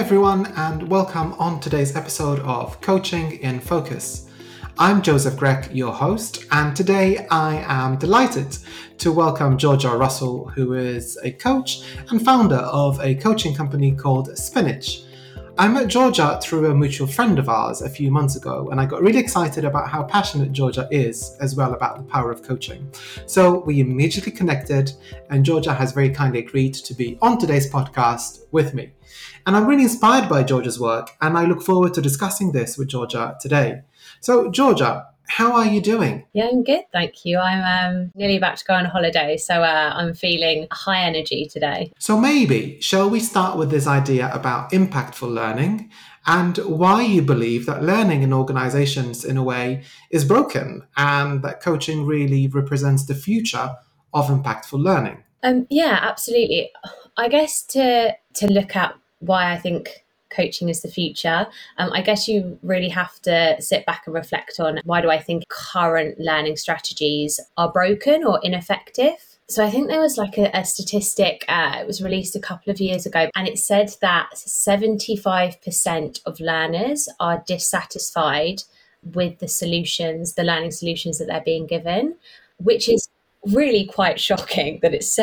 everyone, and welcome on today's episode of Coaching in Focus. I'm Joseph Grech, your host, and today I am delighted to welcome Georgia Russell, who is a coach and founder of a coaching company called Spinach. I met Georgia through a mutual friend of ours a few months ago, and I got really excited about how passionate Georgia is as well about the power of coaching. So we immediately connected, and Georgia has very kindly agreed to be on today's podcast with me. And I'm really inspired by Georgia's work, and I look forward to discussing this with Georgia today. So, Georgia, how are you doing? Yeah, I'm good, thank you. I'm nearly about to go on holiday, so I'm feeling high energy today. So maybe, shall we start with this idea about impactful learning and why you believe that learning in organizations, in a way, is broken and that coaching really represents the future of impactful learning? Yeah, absolutely. I guess to look at why I think coaching is the future, I guess you really have to sit back and reflect on why do I think current learning strategies are broken or ineffective. So I think there was like a statistic, it was released a couple of years ago, and it said that 75% of learners are dissatisfied with the learning solutions that they're being given, which is really quite shocking that it's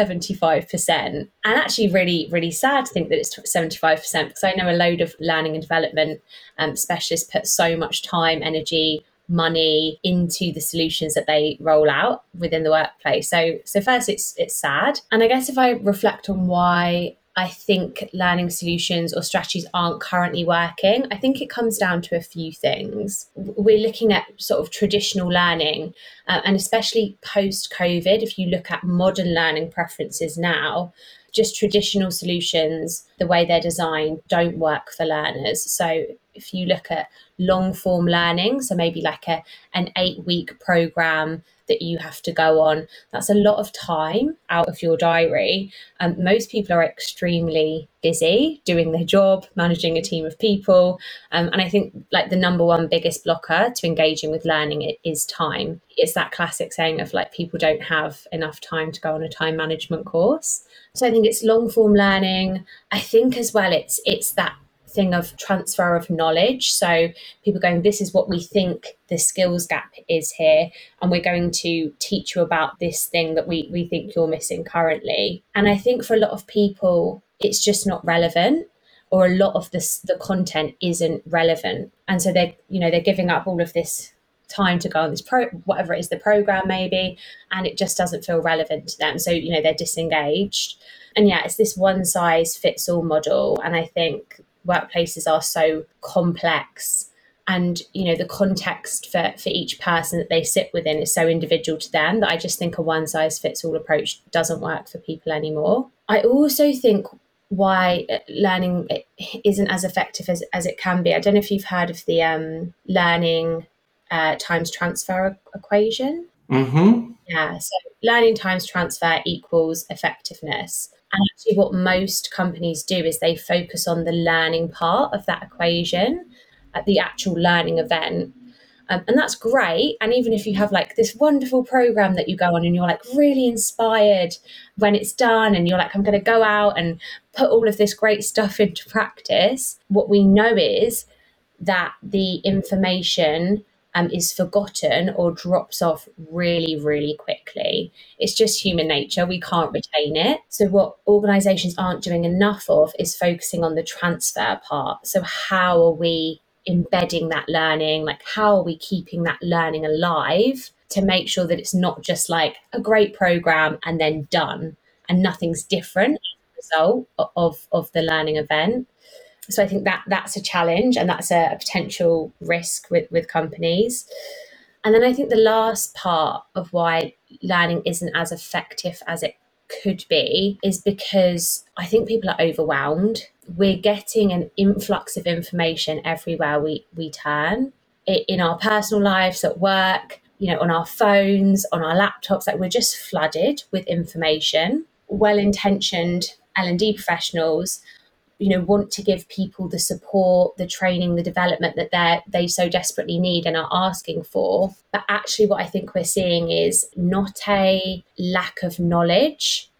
75%, and actually really, really sad to think that it's 75%, because I know a load of learning and development specialists put so much time, energy, money into the solutions that they roll out within the workplace. So first, it's sad. And I guess if I reflect on why I think learning solutions or strategies aren't currently working, I think it comes down to a few things. We're looking at sort of traditional learning, and especially post-COVID, if you look at modern learning preferences now, just traditional solutions, the way they're designed, don't work for learners. So if you look at long form learning, so maybe like an 8-week program that you have to go on, that's a lot of time out of your diary. Most people are extremely busy doing their job, managing a team of people. And I think like the number one biggest blocker to engaging with learning is time. It's that classic saying of like, people don't have enough time to go on a time management course. So I think it's long form learning. I think as well, it's that thing of transfer of knowledge. So people going, this is what we think the skills gap is here, and we're going to teach you about this thing that we think you're missing currently. And I think for a lot of people, it's just not relevant, or a lot of the content isn't relevant. And so they're giving up all of this time to go on this whatever it is, the program maybe, and it just doesn't feel relevant to them. So, they're disengaged. And yeah, it's this one size fits all model. And I think workplaces are so complex, and the context for each person that they sit within is so individual to them, that I just think a one size fits all approach doesn't work for people anymore. I also think why learning isn't as effective as it can be. I don't know if you've heard of the learning times transfer equation. Mm-hmm. Yeah, so learning times transfer equals effectiveness. And actually, what most companies do is they focus on the learning part of that equation at the actual learning event. And that's great. And even if you have like this wonderful program that you go on and you're like really inspired when it's done, and you're like, I'm going to go out and put all of this great stuff into practice, what we know is that the information is forgotten or drops off really, really quickly. It's just human nature. We can't retain it. So what organisations aren't doing enough of is focusing on the transfer part. So how are we embedding that learning? Like, how are we keeping that learning alive to make sure that it's not just like a great program and then done and nothing's different as a result of the learning event? So I think that's a challenge, and that's a potential risk with companies. And then I think the last part of why learning isn't as effective as it could be is because I think people are overwhelmed. We're getting an influx of information everywhere we turn, in our personal lives, at work, on our phones, on our laptops. Like, we're just flooded with information. Well-intentioned L&D professionals want to give people the support, the training, the development that they so desperately need and are asking for. But actually what I think we're seeing is not a lack of knowledge, but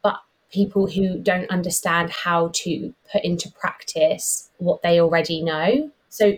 people who don't understand how to put into practice what they already know.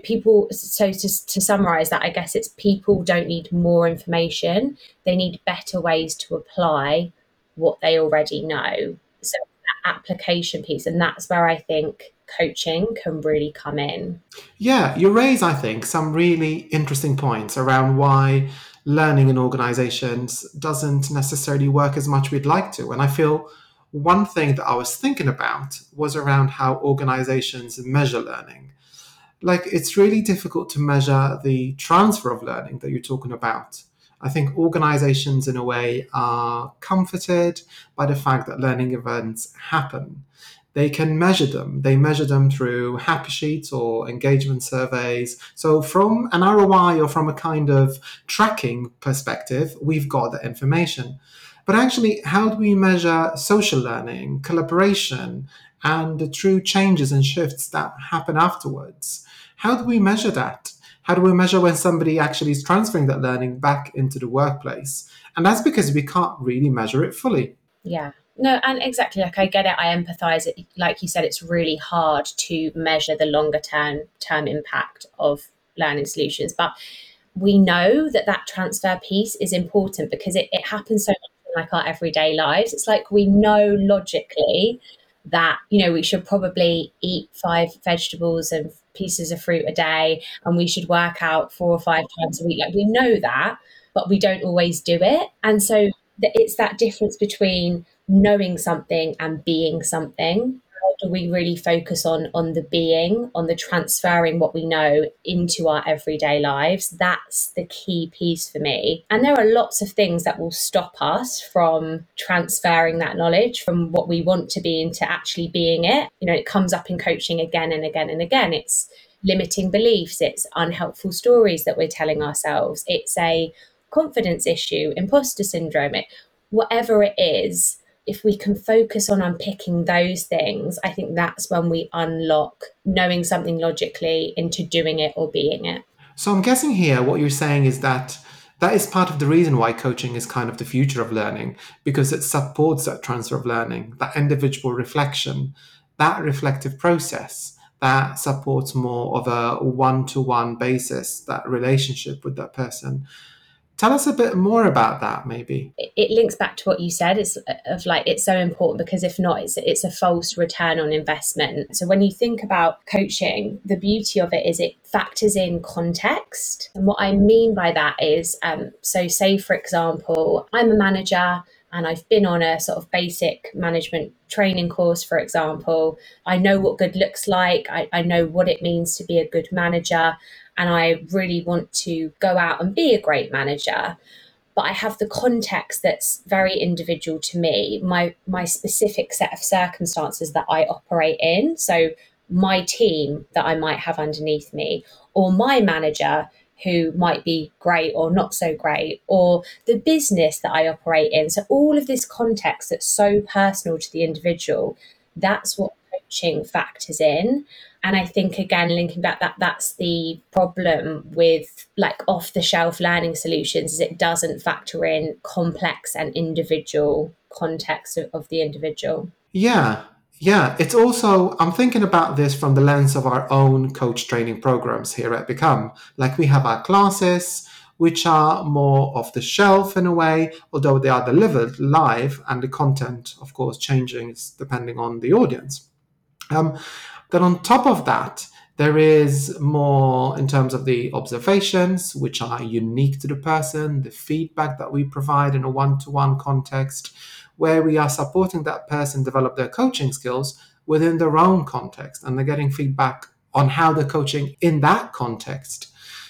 To summarize that, I guess it's people don't need more information, they need better ways to apply what they already know. So that application piece, and that's where I think coaching can really come in. Yeah, you raise, I think, some really interesting points around why learning in organizations doesn't necessarily work as much we'd like to. And I feel one thing that I was thinking about was around how organizations measure learning. Like, it's really difficult to measure the transfer of learning that you're talking about. I think organizations, in a way, are comforted by the fact that learning events happen. They can measure them. They measure them through happy sheets or engagement surveys. So, from an ROI or from a kind of tracking perspective, we've got that information. But actually, how do we measure social learning, collaboration, and the true changes and shifts that happen afterwards? How do we measure that? How do we measure when somebody actually is transferring that learning back into the workplace? And that's because we can't really measure it fully. Yeah. No, and exactly, like I get it, I empathize it. Like you said, it's really hard to measure the longer term impact of learning solutions. But we know that that transfer piece is important because it happens so much in like our everyday lives. It's like we know logically that, you know, we should probably eat 5 vegetables and pieces of fruit a day, and we should work out 4 or 5 times a week. Like we know that, but we don't always do it. And so it's that difference between knowing something and being something. How do we really focus on the being, on the transferring what we know into our everyday lives? That's the key piece for me. And there are lots of things that will stop us from transferring that knowledge from what we want to be into actually being it. You know, it comes up in coaching again and again and again. It's limiting beliefs, it's unhelpful stories that we're telling ourselves, it's a confidence issue, imposter syndrome, whatever it is. If we can focus on unpicking those things, I think that's when we unlock knowing something logically into doing it or being it. So I'm guessing here what you're saying is that that is part of the reason why coaching is kind of the future of learning, because it supports that transfer of learning, that individual reflection, that reflective process that supports more of a one-to-one basis, that relationship with that person. Tell us a bit more about that, maybe. It links back to what you said. It's of like it's so important because if not, it's a false return on investment. So when you think about coaching, the beauty of it is it factors in context. And what I mean by that is, so say for example, I'm a manager and I've been on a sort of basic management training course, for example. I know what good looks like. I know what it means to be a good manager. And I really want to go out and be a great manager. But I have the context that's very individual to me, my specific set of circumstances that I operate in. So my team that I might have underneath me, or my manager who might be great or not so great, or the business that I operate in. So all of this context that's so personal to the individual, that's what coaching factors in. And I think again, linking back that's the problem with like off the shelf learning solutions is it doesn't factor in complex and individual context of the individual. Yeah, yeah. It's also, I'm thinking about this from the lens of our own coach training programs here at Become. Like we have our classes, which are more off the shelf in a way, although they are delivered live and the content, of course, changing depending on the audience. Um, then on top of that, there is more in terms of the observations, which are unique to the person, the feedback that we provide in a one-to-one context, where we are supporting that person develop their coaching skills within their own context, and they're getting feedback on how they're coaching in that context.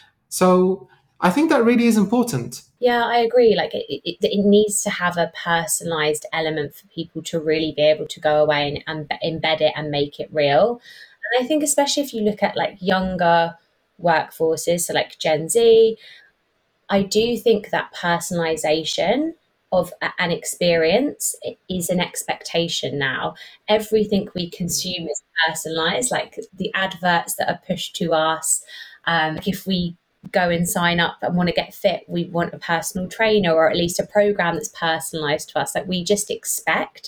So I think that really is important. Yeah, I agree. Like it needs to have a personalized element for people to really be able to go away and embed it and make it real. And I think especially if you look at like younger workforces, so like Gen Z, I do think that personalization of an experience is an expectation now. Everything we consume is personalized, like the adverts that are pushed to us. If we go and sign up and want to get fit, we want a personal trainer or at least a program that's personalized to us. Like we just expect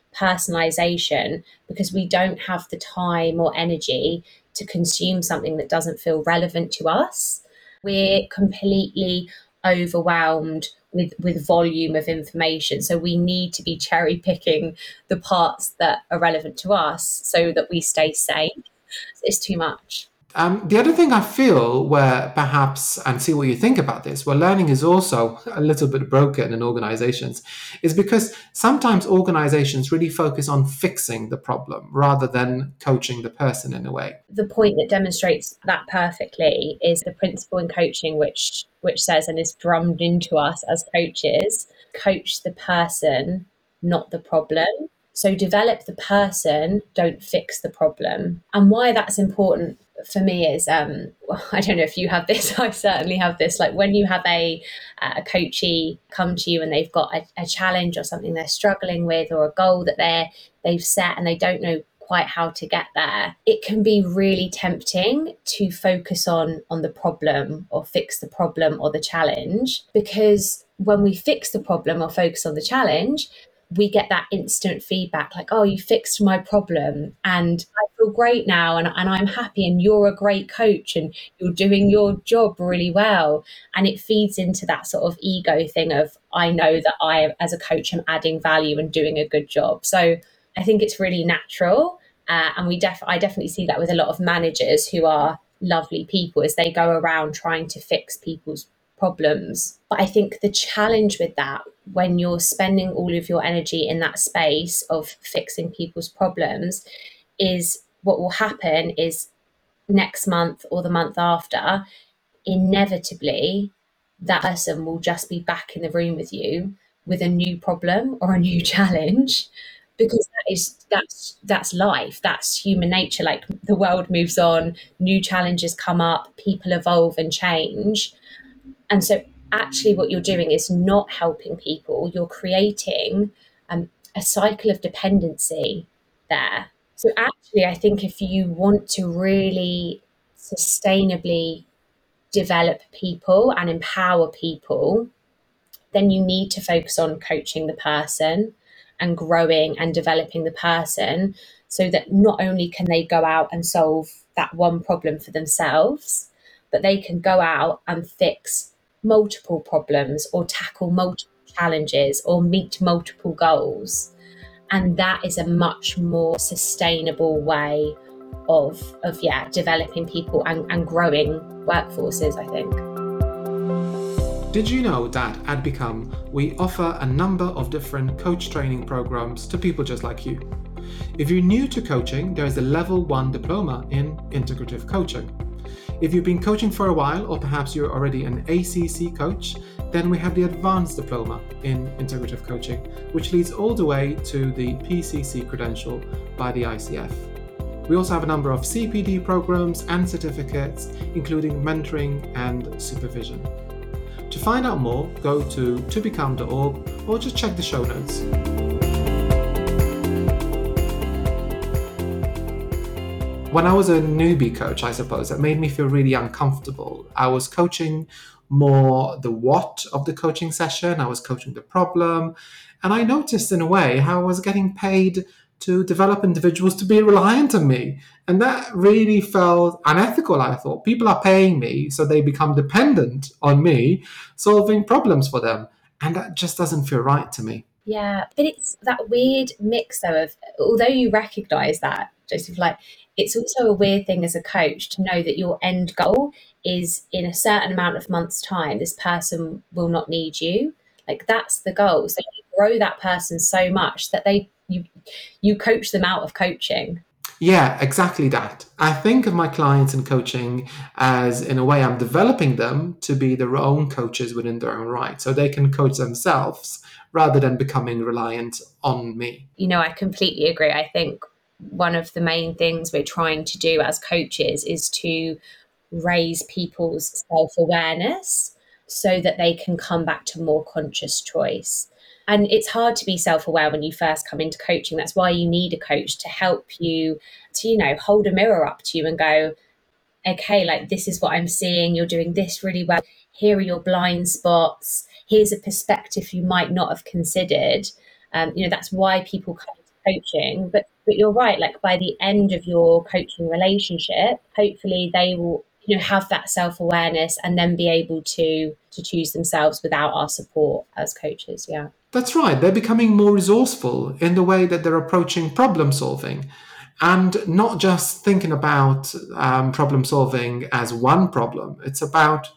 personalization because we don't have the time or energy to consume something that doesn't feel relevant to us. We're completely overwhelmed with volume of information. So we need to be cherry picking the parts that are relevant to us so that we stay sane. It's too much. The other thing I feel, where perhaps, and see what you think about this, where learning is also a little bit broken in organizations, is because sometimes organizations really focus on fixing the problem rather than coaching the person in a way. The point that demonstrates that perfectly is the principle in coaching, which says and is drummed into us as coaches: coach the person, not the problem. So develop the person, don't fix the problem. And why that's important for me is, I don't know if you have this, I certainly have this. Like when you have a coachee come to you and they've got a challenge or something they're struggling with, or a goal that they've set and they don't know quite how to get there, it can be really tempting to focus on the problem or fix the problem or the challenge, because when we fix the problem or focus on the challenge, we get that instant feedback like, oh, you fixed my problem and I feel great now, and I'm happy, and you're a great coach and you're doing your job really well. And it feeds into that sort of ego thing of, I know that I, as a coach, am adding value and doing a good job. So I think it's really natural. And I definitely see that with a lot of managers who are lovely people as they go around trying to fix people's problems. But I think the challenge with that, when you're spending all of your energy in that space of fixing people's problems, is what will happen is next month or the month after, inevitably, that person will just be back in the room with you with a new problem or a new challenge, because that's life, that's human nature. Like the world moves on, new challenges come up, people evolve and change. And so actually what you're doing is not helping people, you're creating a cycle of dependency there. So actually, I think if you want to really sustainably develop people and empower people, then you need to focus on coaching the person and growing and developing the person, so that not only can they go out and solve that one problem for themselves, but they can go out and fix multiple problems or tackle multiple challenges or meet multiple goals. And that is a much more sustainable way of developing people and growing workforces, I think. Did you know that at Become, we offer a number of different coach training programs to people just like you? If you're new to coaching, there is a Level 1 diploma in integrative coaching. If you've been coaching for a while, or perhaps you're already an ACC coach, then we have the Advanced Diploma in Integrative Coaching, which leads all the way to the PCC credential by the ICF. We also have a number of CPD programs and certificates, including mentoring and supervision. To find out more, go to tobecome.org or just check the show notes. When I was a newbie coach, I suppose, that made me feel really uncomfortable. I was coaching more the what of the coaching session, I was coaching the problem, and I noticed in a way how I was getting paid to develop individuals to be reliant on me. And that really felt unethical, I thought. People are paying me so they become dependent on me, solving problems for them. And that just doesn't feel right to me. Yeah, but it's that weird mix though of, although you recognise that, Joseph, like it's also a weird thing as a coach to know that your end goal is in a certain amount of months' time, this person will not need you. Like that's the goal. So you grow that person so much that you coach them out of coaching. Yeah, exactly that. I think of my clients in coaching as, in a way, I'm developing them to be their own coaches within their own right, so they can coach themselves rather than becoming reliant on me. You know, I completely agree. I think one of the main things we're trying to do as coaches is to raise people's self-awareness so that they can come back to more conscious choice. And it's hard to be self-aware when you first come into coaching. That's why you need a coach to help you to, you know, hold a mirror up to you and go, okay, like this is what I'm seeing. You're doing this really well. Here are your blind spots. Here's a perspective you might not have considered. You know, that's why people come into coaching. But you're right, like by the end of your coaching relationship, hopefully they will, have that self-awareness and then be able to choose themselves without our support as coaches. Yeah. That's right. They're becoming more resourceful in the way that they're approaching problem solving, and not just thinking about problem solving as one problem. It's about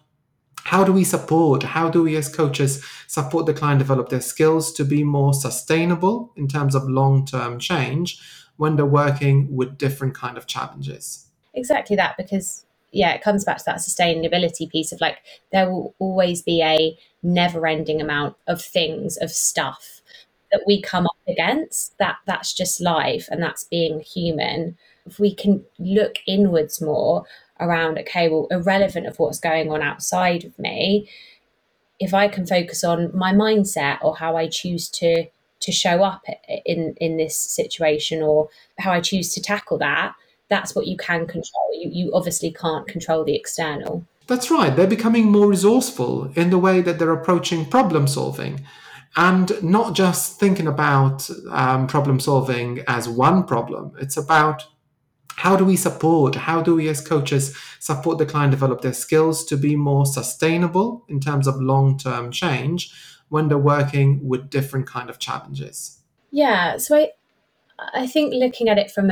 how do we as coaches support the client develop their skills to be more sustainable in terms of long-term change when they're working with different kind of challenges. Exactly that, because it comes back to that sustainability piece of like there will always be a never ending amount of things, of stuff that we come up against. That's just life, and that's being human. If we can look inwards more around, okay, well, irrelevant of what's going on outside of me, if I can focus on my mindset or how I choose to show up in this situation, or how I choose to tackle that, that's what you can control. You obviously can't control the external. That's right. They're becoming more resourceful in the way that they're approaching problem solving, and not just thinking about problem solving as one problem. It's about how do we as coaches support the client develop their skills to be more sustainable in terms of long-term change when they're working with different kind of challenges. Yeah, so I think looking at it from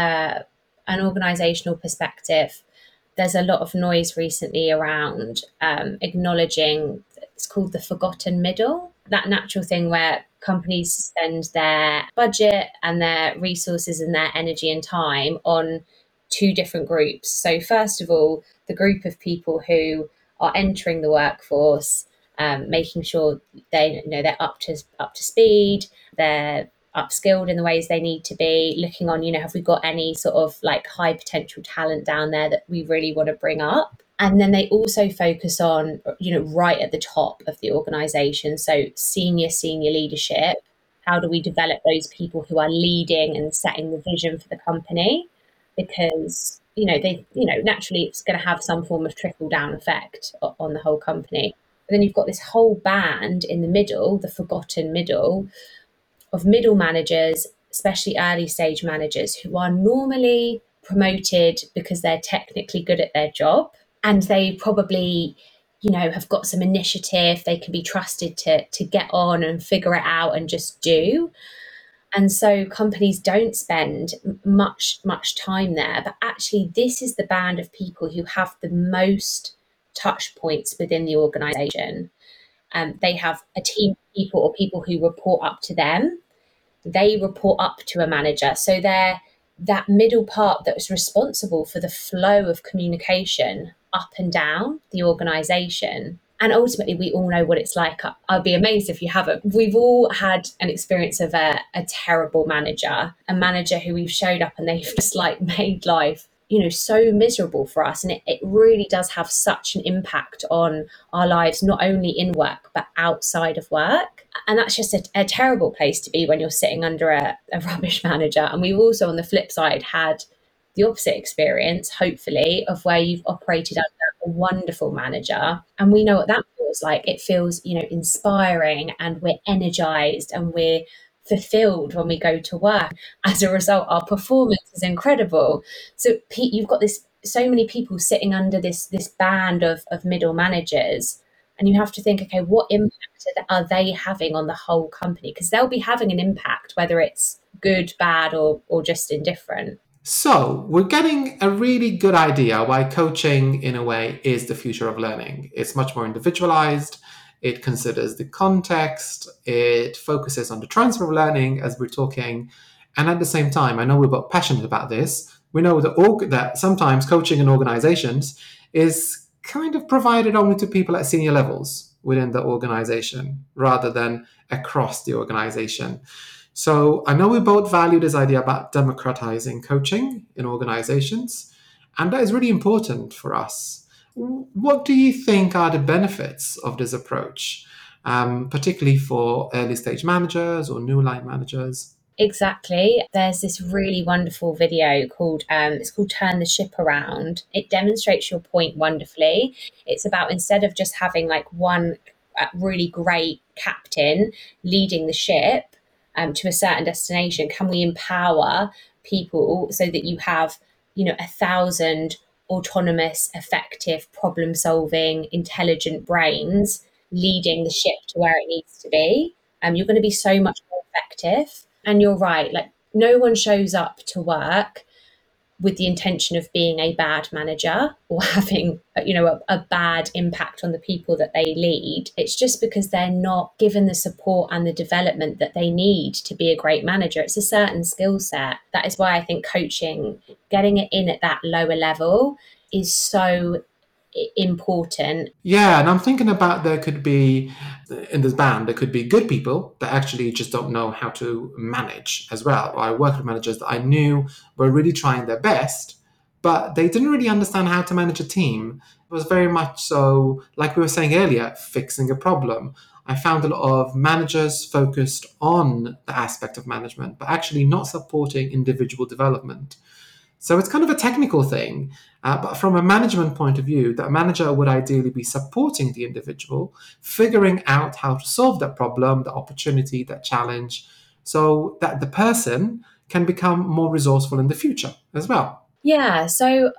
an organizational perspective, there's a lot of noise recently around acknowledging, it's called the forgotten middle, that natural thing where companies spend their budget and their resources and their energy and time on two different groups. So first of all, the group of people who are entering the workforce, making sure they're up to speed, they're upskilled in the ways they need to be, looking on, have we got any sort of like high potential talent down there that we really want to bring up. And then they also focus on, right at the top of the organization. So senior leadership. How do we develop those people who are leading and setting the vision for the company? Because, naturally it's going to have some form of trickle down effect on the whole company. And then you've got this whole band in the middle, the forgotten middle, of middle managers, especially early stage managers, who are normally promoted because they're technically good at their job, and they probably, have got some initiative. They can be trusted to get on and figure it out and just do. And so companies don't spend much time there. But actually, this is the band of people who have the most touch points within the organization. They have a team of people or people who report up to them. They report up to a manager. So they're that middle part that's responsible for the flow of communication up and down the organization. And ultimately, we all know what it's like. I'd be amazed if you haven't. We've all had an experience of a terrible manager, a manager who we've showed up and they've just like made life, so miserable for us. And it really does have such an impact on our lives, not only in work, but outside of work. And that's just a terrible place to be when you're sitting under a rubbish manager. And we've also, on the flip side, had the opposite experience, hopefully, of where you've operated under a wonderful manager. And we know what that feels like. It feels, inspiring, and we're energized and we're fulfilled when we go to work. As a result, our performance is incredible. So Pete, you've got so many people sitting under this band of middle managers, and you have to think, okay, what impact are they having on the whole company? Because they'll be having an impact, whether it's good, bad, or just indifferent. So, we're getting a really good idea why coaching, in a way, is the future of learning. It's much more individualized, it considers the context, it focuses on the transfer of learning as we're talking. And at the same time, I know we're both passionate about this. We know that sometimes coaching in organizations is kind of provided only to people at senior levels within the organization rather than across the organization. So I know we both value this idea about democratizing coaching in organizations, and that is really important for us. What do you think are the benefits of this approach, particularly for early stage managers or new line managers? Exactly. There's this really wonderful video called it's called Turn the Ship Around. It demonstrates your point wonderfully. It's about, instead of just having like one really great captain leading the ship, to a certain destination? Can we empower people so that you have, 1,000 autonomous, effective, problem solving, intelligent brains leading the ship to where it needs to be? You're going to be so much more effective. And you're right, like no one shows up to work with the intention of being a bad manager or having a bad impact on the people that they lead. It's just because they're not given the support and the development that they need to be a great manager. It's a certain skill set. That is why I think coaching, getting it in at that lower level, is so important. Yeah, and I'm thinking about there could be in this band there could be good people that actually just don't know how to manage as well. I worked with managers that I knew were really trying their best, but they didn't really understand how to manage a team. It was very much so, like we were saying earlier, fixing a problem. I found a lot of managers focused on the aspect of management, but actually not supporting individual development. So it's kind of a technical thing, but from a management point of view, that manager would ideally be supporting the individual, figuring out how to solve that problem, the opportunity, that challenge, so that the person can become more resourceful in the future as well. Yeah, so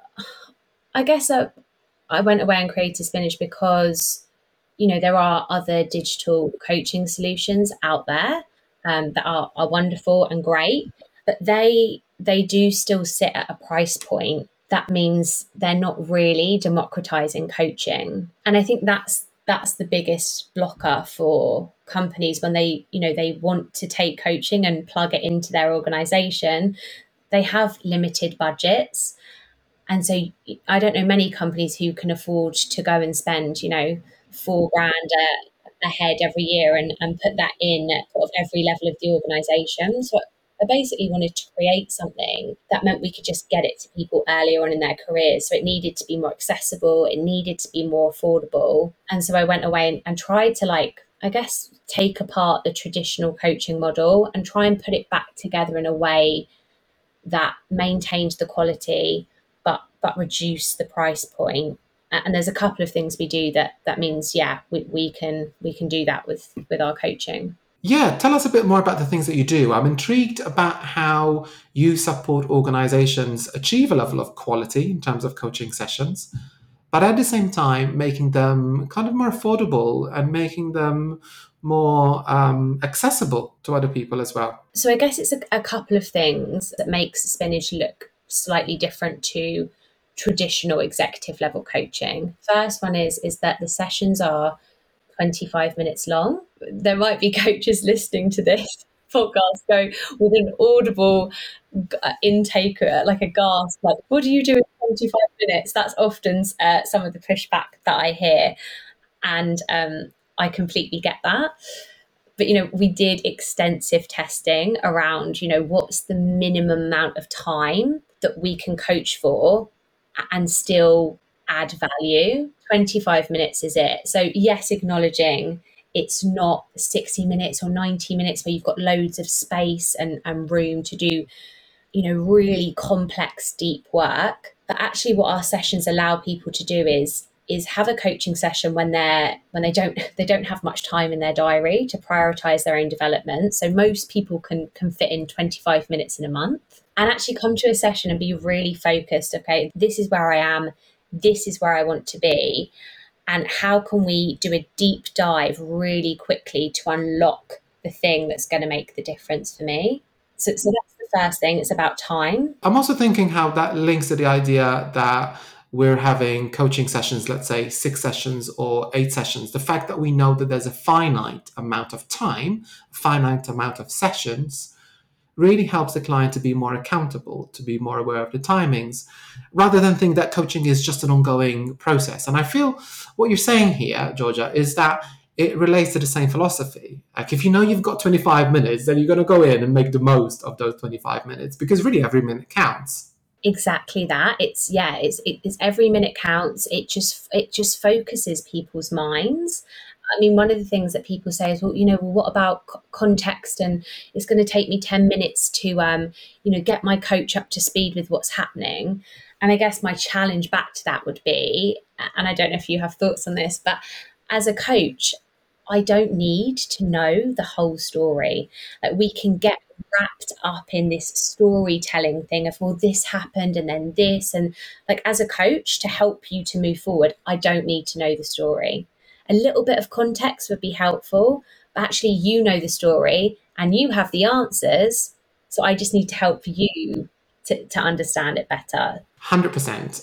I guess I went away and created Spinach because there are other digital coaching solutions out there that are wonderful and great, but they do still sit at a price point that means they're not really democratizing coaching. And I think that's the biggest blocker for companies when they want to take coaching and plug it into their organization. They have limited budgets, and so I don't know many companies who can afford to go and spend, 4 grand a head every year and put that in at sort of every level of the organization. So I basically wanted to create something that meant we could just get it to people earlier on in their careers. So it needed to be more accessible, it needed to be more affordable. And so I went away and tried to, like, I guess, take apart the traditional coaching model and try and put it back together in a way that maintained the quality but reduce the price point. And there's a couple of things we do that means, yeah, we can do that with our coaching. Yeah, tell us a bit more about the things that you do. I'm intrigued about how you support organizations achieve a level of quality in terms of coaching sessions, but at the same time, making them kind of more affordable and making them more accessible to other people as well. So I guess it's a couple of things that makes Spinach look slightly different to traditional executive level coaching. First one is that the sessions are 25 minutes long. There might be coaches listening to this podcast go with an audible intake, like a gasp, like, what do you do in 25 minutes? That's often some of the pushback that I hear. And I completely get that. But, we did extensive testing around, what's the minimum amount of time that we can coach for and still add value. 25 minutes is it. So yes, acknowledging it's not 60 minutes or 90 minutes where you've got loads of space and room to do, really complex, deep work. But actually what our sessions allow people to do is have a coaching session when they don't have much time in their diary to prioritize their own development. So most people can fit in 25 minutes in a month and actually come to a session and be really focused. Okay, this is where I am, this is where I want to be, and how can we do a deep dive really quickly to unlock the thing that's going to make the difference for me. So that's the first thing. It's about time. I'm also thinking how that links to the idea that we're having coaching sessions, let's say 6 sessions or 8 sessions. The fact that we know that there's a finite amount of time, a finite amount of sessions, really helps the client to be more accountable, to be more aware of the timings, rather than think that coaching is just an ongoing process. And I feel what you're saying here, Georgia, is that it relates to the same philosophy. Like if you know you've got 25 minutes, then you're going to go in and make the most of those 25 minutes because really every minute counts. Exactly that. It's every minute counts. It just focuses people's minds. I mean, one of the things that people say is, well, what about context? And it's going to take me 10 minutes to, get my coach up to speed with what's happening. And I guess my challenge back to that would be, and I don't know if you have thoughts on this, but as a coach, I don't need to know the whole story. Like, we can get wrapped up in this storytelling thing of, well, this happened and then this. And like, as a coach, to help you to move forward, I don't need to know the story. A little bit of context would be helpful, but actually, you know the story and you have the answers. So I just need to help you to understand it better. 100%.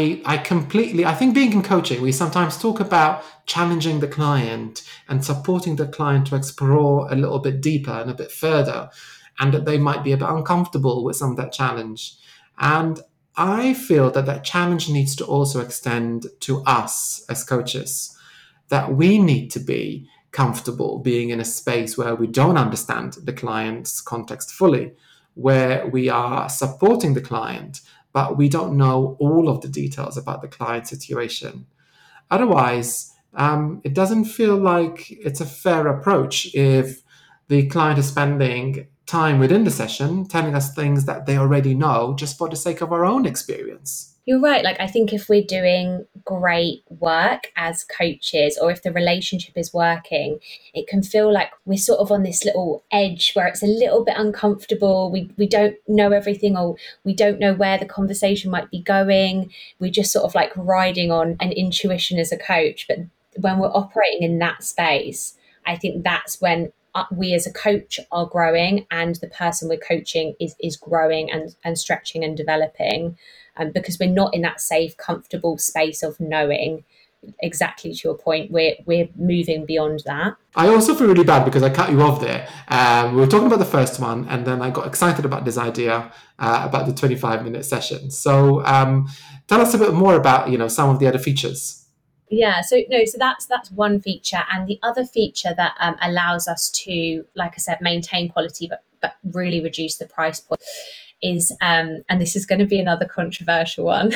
I think being in coaching, we sometimes talk about challenging the client and supporting the client to explore a little bit deeper and a bit further, and that they might be a bit uncomfortable with some of that challenge. And I feel that that challenge needs to also extend to us as coaches, that we need to be comfortable being in a space where we don't understand the client's context fully, where we are supporting the client, but we don't know all of the details about the client situation. Otherwise, it doesn't feel like it's a fair approach if the client is spending time within the session telling us things that they already know just for the sake of our own experience. You're right. Like, I think if we're doing great work as coaches, or if the relationship is working, it can feel like we're sort of on this little edge where it's a little bit uncomfortable. We don't know everything, or we don't know where the conversation might be going. We're just sort of like riding on an intuition as a coach. But when we're operating in that space, I think that's when we as a coach are growing, and the person we're coaching is growing and stretching and developing, because we're not in that safe, comfortable space of knowing. Exactly to your point, we're moving beyond that. I also feel really bad because I cut you off there. We were talking about the first one, and then I got excited about this idea about the 25-minute session. So tell us a bit more about some of the other features. Yeah, so that's one feature, and the other feature that allows us to, like I said, maintain quality but really reduce the price point is, and this is going to be another controversial one,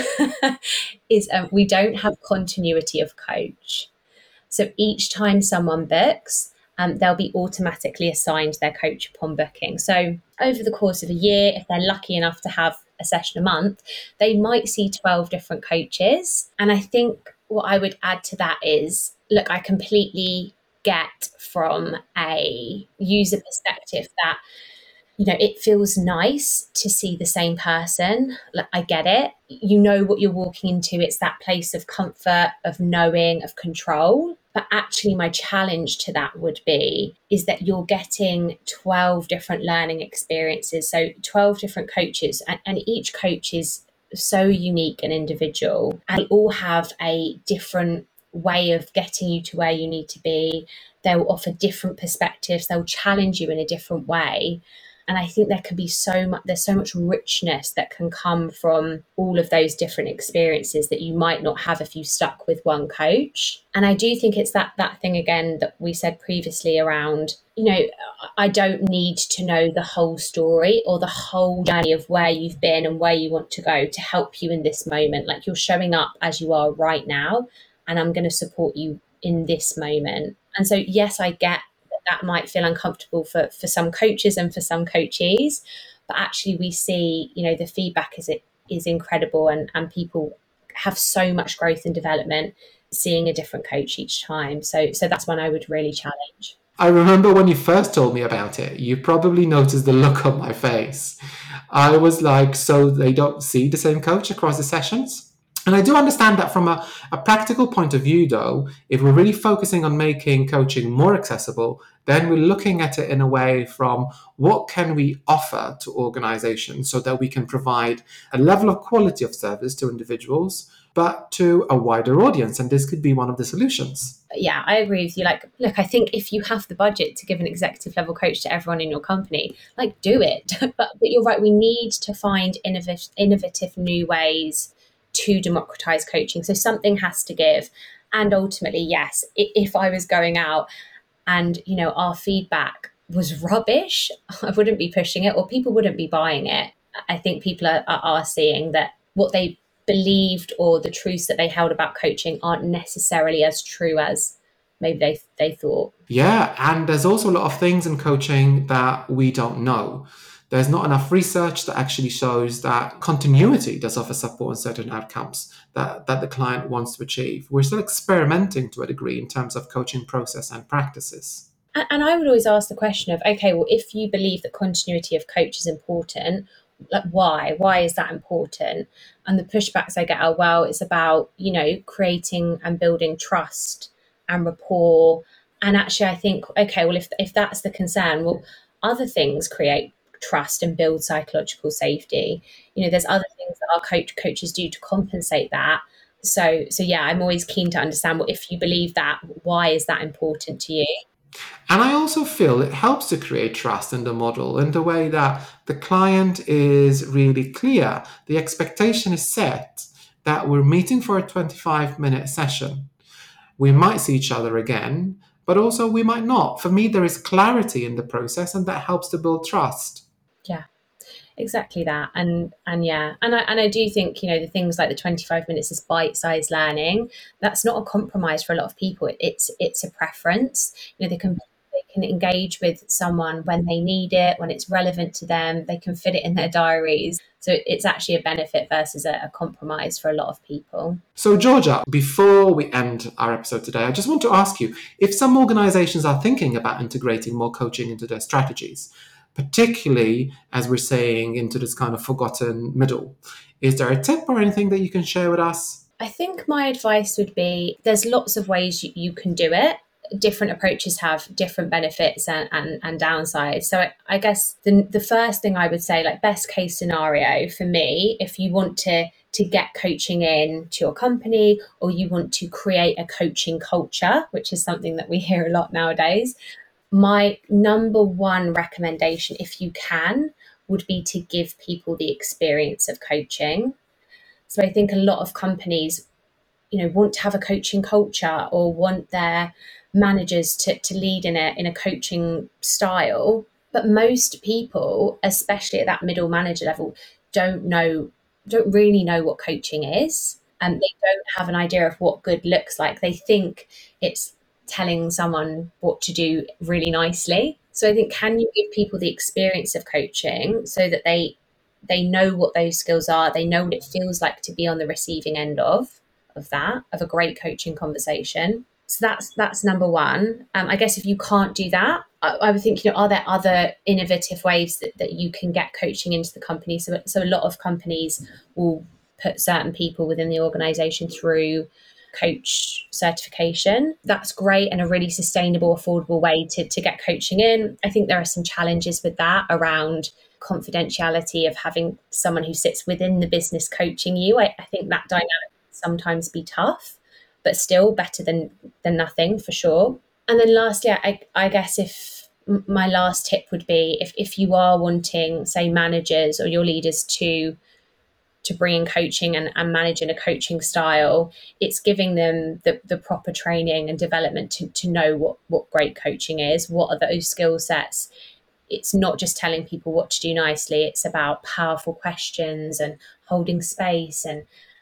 is we don't have continuity of coach. So each time someone books, they'll be automatically assigned their coach upon booking. So over the course of a year, if they're lucky enough to have a session a month, they might see 12 different coaches. And I think what I would add to that is, look, I completely get from a user perspective that it feels nice to see the same person. Like, I get it. You know what you're walking into. It's that place of comfort, of knowing, of control. But actually, my challenge to that would be is that you're getting 12 different learning experiences. So 12 different coaches, and each coach is so unique and individual. And they all have a different way of getting you to where you need to be. They'll offer different perspectives. They'll challenge you in a different way. And I think there's so much richness that can come from all of those different experiences that you might not have if you stuck with one coach. And I do think it's that thing again that we said previously around, I don't need to know the whole story or the whole journey of where you've been and where you want to go to help you in this moment. Like, you're showing up as you are right now, and I'm going to support you in this moment. And so, yes, I get that might feel uncomfortable for some coaches and for some coachees, but actually we see, the feedback is incredible, and people have so much growth and development seeing a different coach each time. So that's one I would really challenge. I remember when you first told me about it, you probably noticed the look on my face. I was like, so they don't see the same coach across the sessions? And I do understand that from a practical point of view, though, if we're really focusing on making coaching more accessible, then we're looking at it in a way from what can we offer to organizations so that we can provide a level of quality of service to individuals, but to a wider audience. And this could be one of the solutions. Yeah, I agree with you. Like, look, I think if you have the budget to give an executive level coach to everyone in your company, like, do it. but you're right, we need to find innovative new ways to democratize coaching. So something has to give. And ultimately, yes, if I was going out and, our feedback was rubbish, I wouldn't be pushing it, or people wouldn't be buying it. I think people are seeing that what they believed or the truths that they held about coaching aren't necessarily as true as maybe they thought. Yeah, and there's also a lot of things in coaching that we don't know. There's not enough research that actually shows that continuity does offer support on certain outcomes that the client wants to achieve. We're still experimenting to a degree in terms of coaching process and practices. And I would always ask the question of, okay, well, if you believe that continuity of coach is important, like why is that important? And the pushbacks I get are, well, it's about, creating and building trust and rapport. And actually I think, okay, well, if that's the concern, well, other things create trust and build psychological safety. There's other things that our coaches do to compensate that. So yeah, I'm always keen to understand, well, if you believe that, why is that important to you? And I also feel it helps to create trust in the model in the way that the client is really clear. The expectation is set that we're meeting for a 25-minute session. We might see each other again, but also we might not. For me, there is clarity in the process, and that helps to build trust. Yeah, exactly that. And yeah, and I do think, the things like the 25 minutes is bite-sized learning, that's not a compromise for a lot of people. It's a preference. They can engage with someone when they need it, when it's relevant to them, they can fit it in their diaries. So it's actually a benefit versus a compromise for a lot of people. So, Georgia, before we end our episode today, I just want to ask you if some organizations are thinking about integrating more coaching into their strategies, particularly, as we're saying, into this kind of forgotten middle. Is there a tip or anything that you can share with us? I think my advice would be, there's lots of ways you can do it. Different approaches have different benefits and downsides. So I guess the first thing I would say, like best case scenario for me, if you want to get coaching in to your company, or you want to create a coaching culture, which is something that we hear a lot nowadays, my number one recommendation, if you can, would be to give people the experience of coaching. So I think a lot of companies, want to have a coaching culture or want their managers to lead in a coaching style. But most people, especially at that middle manager level, don't really know what coaching is. And they don't have an idea of what good looks like. They think it's telling someone what to do really nicely. So I think, can you give people the experience of coaching so that they know what those skills are, they know what it feels like to be on the receiving end of a great coaching conversation. So that's number one. I guess if you can't do that, I would think, are there other innovative ways that you can get coaching into the company? So a lot of companies will put certain people within the organization through coach certification. That's great and a really sustainable, affordable way to get coaching in. I think there are some challenges with that around confidentiality of having someone who sits within the business coaching you. I think that dynamic can sometimes be tough, but still better than nothing for sure. And then lastly, I guess if my last tip would be, if you are wanting, say, managers or your leaders to bring in coaching and manage in a coaching style, it's giving them the proper training and development to know what great coaching is, what are those skill sets. It's not just telling people what to do nicely, it's about powerful questions and holding space and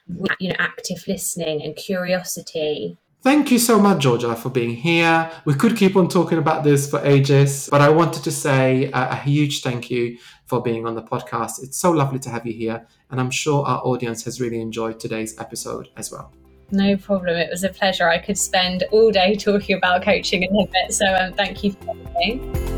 active listening and curiosity. Thank you so much, Georgia, for being here. We could keep on talking about this for ages, but I wanted to say a huge thank you for being on the podcast. It's so lovely to have you here, and I'm sure our audience has really enjoyed today's episode as well. No problem. It was a pleasure. I could spend all day talking about coaching and habits, so thank you for having me.